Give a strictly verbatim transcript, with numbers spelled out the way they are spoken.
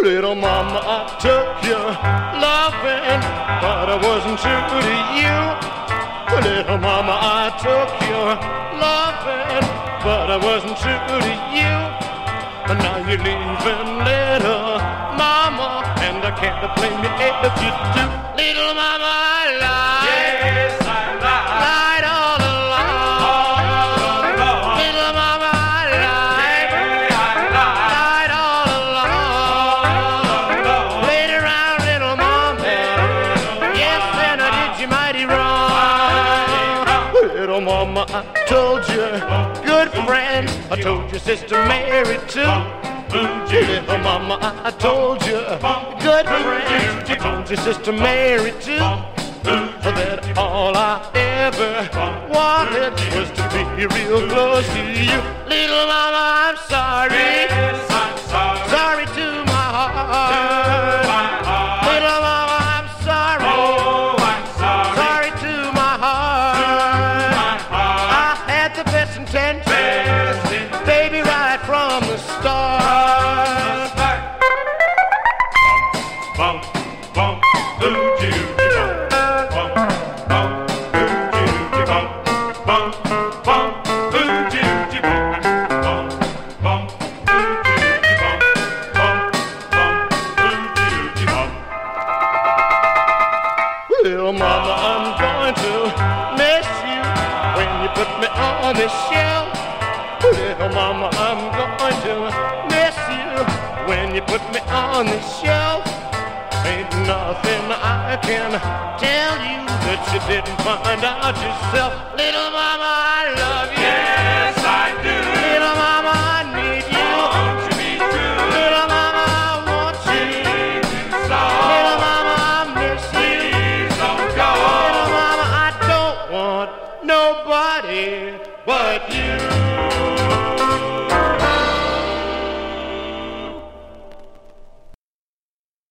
Little mama, I took you loving, but I wasn't true to you. Little mama, I took you loving, but I wasn't true to you. And now you're leaving, little mama, and I can't blame you if you do. Little mama, I lied. Yes, I lied. Lied all along. All along. Little mama, I lied. Yeah, I lied. Lied all along. All along. Played around, little mama. Yes, and I did you mighty wrong. Little mama, I told you, good friend. I told your sister Mary too. Little mama, I told you, good friend. I told your sister Mary too. That all I ever wanted was to be real close to you. Little mama, I'm sorry. Yes, I'm sorry. Sorry to my heart. My heart. Little mama, I'm sorry. Oh, I'm sorry. Sorry to my heart. My heart. I had the best intentions, best intentions. Baby, right from the start. Bump, bump, bump, ooh, doo, bump, bump, ooh, doo, bump, bump, bump, ooh, doo, bump, bump, bump, ooh, doo, bump, bump, bump, ooh, doo, bump. Little mama, I'm going to miss you when you put me on this shelf. Little mama, I'm going to miss you when you put me on this shelf. Ain't nothing I can tell you that you didn't find out yourself. Little mama, I love you. Yes, I do. Little mama, I need you. Won't you be true? Little mama, I want you. So little mama, I miss you. Please don't go. Little mama, I don't want nobody but you.